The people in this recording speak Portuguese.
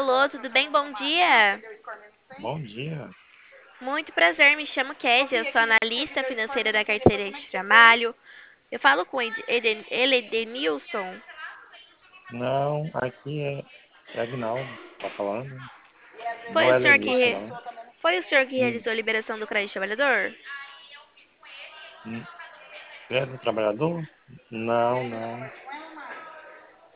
Alô, tudo bem? Bom dia. Bom dia. Muito prazer, me chamo Kézia, eu sou analista financeira da carteira de trabalho. Eu falo com Edenilson. Não, aqui é Agnaldo, tá falando? Foi Não o é senhor que, Lenilson, re- não. Foi o senhor que Hum, realizou a liberação do crédito trabalhador? hum. É do trabalhador? Não, não.